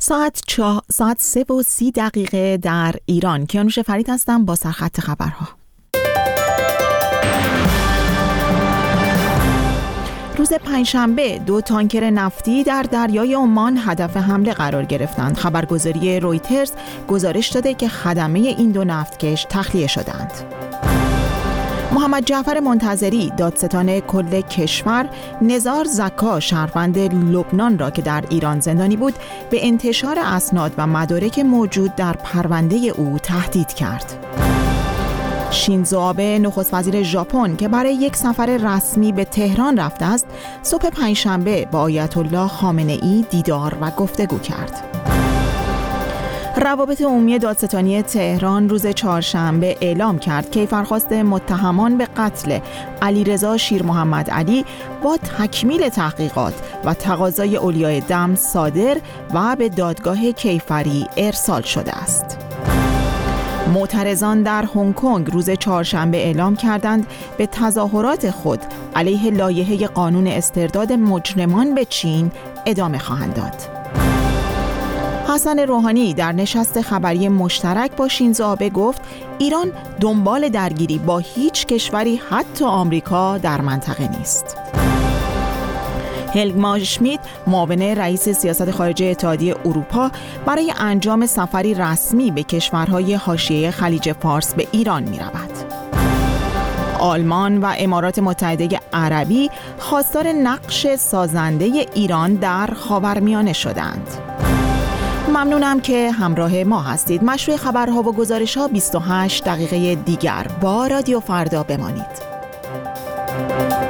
ساعت 3:30 در ایران. کیانوش فرید هستم با سرخط خبرها. روز پنجشنبه 2 تانکر نفتی در دریای عمان هدف حمله قرار گرفتند. خبرگزاری رویترز گزارش داده که خدمه این 2 نفتکش تخلیه شدند. محمد جعفر منتظری دادستان کل کشور نزار زکا شهروند لبنان را که در ایران زندانی بود به انتشار اسناد و مدارک موجود در پرونده او تهدید کرد. شینزو آبه نخست وزیر ژاپن که برای یک سفر رسمی به تهران رفته است، صبح پنجشنبه با آیت الله خامنه ای دیدار و گفتگو کرد. روابط عمومی دادستانی تهران روز چهارشنبه اعلام کرد کیفرخواست متهمان به قتل علیرضا شیرمحمد علی با تکمیل تحقیقات و تقاضای اولیای دم صادر و به دادگاه کیفری ارسال شده است. معترضان در هنگ کنگ روز چهارشنبه اعلام کردند به تظاهرات خود علیه لایحه قانون استرداد مجرمان به چین ادامه خواهند داد. حسن روحانی در نشست خبری مشترک با شینزو آبه گفت ایران دنبال درگیری با هیچ کشوری حتی آمریکا در منطقه نیست. هلگما شمیت معاون رئیس سیاست خارجه اتحادیه اروپا برای انجام سفری رسمی به کشورهای حاشیه خلیج فارس به ایران می رود. آلمان و امارات متحده عربی خواستار نقش سازنده ایران در خاورمیانه شدند. ممنونم که همراه ما هستید. مشروع خبرها و گزارش‌ها 28 دقیقه دیگر با رادیو فردا بمانید.